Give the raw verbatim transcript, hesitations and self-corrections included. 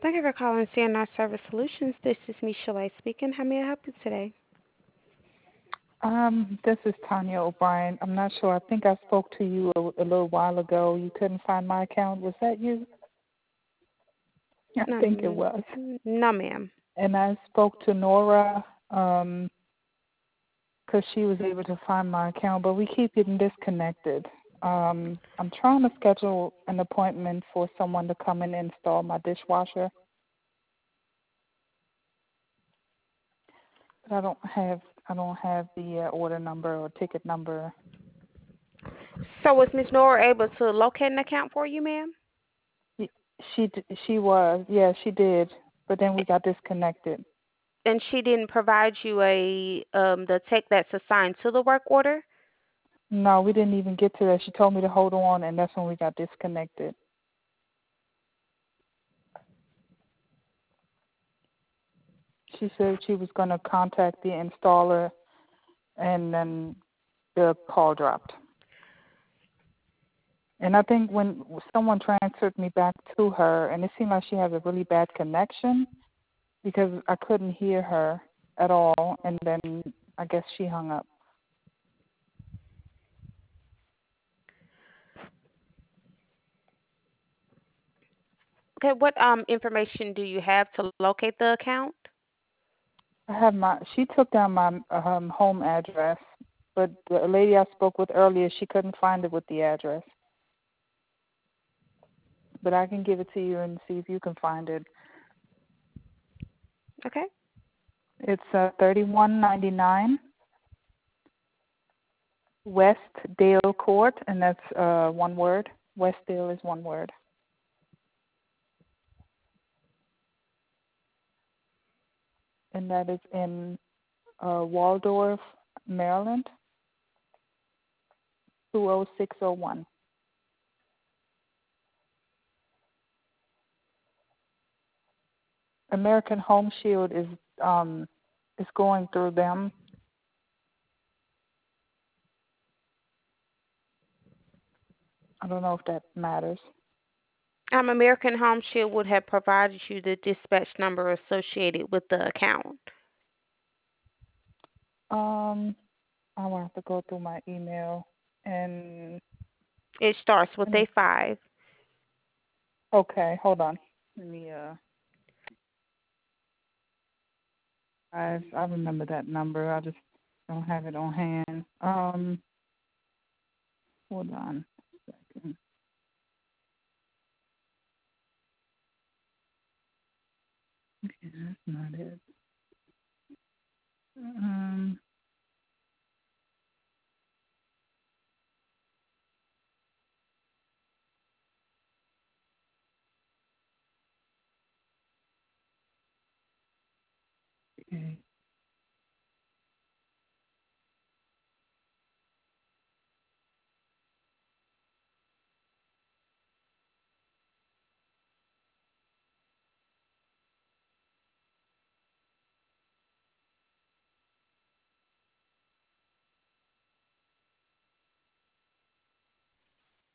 Thank you for calling C N R Service Solutions. This is Michelle speaking. How may I help you today? Um, this is Tanya O'Brien. I'm not sure. I think I spoke to you a, a little while ago. You couldn't find my account. Was that you? I No, think it m- was. no, ma'am. And I spoke to Nora um, because she was able to find my account, but we keep getting disconnected. Um, I'm trying to schedule an appointment for someone to come and install my dishwasher, but I don't have I don't have the uh, order number or ticket number. So was Miss Nora able to locate an account for you, ma'am? Y- She d- she was, yeah, she did, but then we got disconnected. And she didn't provide you a um the tech that's assigned to the work order? No, we didn't even get to that. She told me to hold on, and that's when we got disconnected. She said she was going to contact the installer, and then the call dropped. And I think when someone transferred me back to her, and it seemed like she has a really bad connection because I couldn't hear her at all, and then I guess she hung up. Okay, what um information do you have to locate the account? I have my. She took down my um, home address, but the lady I spoke with earlier, she couldn't find it with the address. But I can give it to you and see if you can find it. Okay. It's uh, thirty-one ninety-nine West Dale Court, and that's uh, one word. West Dale is one word. And that is in uh, Waldorf, Maryland, two oh six oh one. American Home Shield is um, is going through them. I don't know if that matters. Um, American Home Shield would have provided you the dispatch number associated with the account. Um, I will have to go through my email and It starts with let a me. five. Okay, hold on. Let me. Uh, I I remember that number. I just don't have it on hand. Um, hold on a second. Okay, that's not it. Um, okay.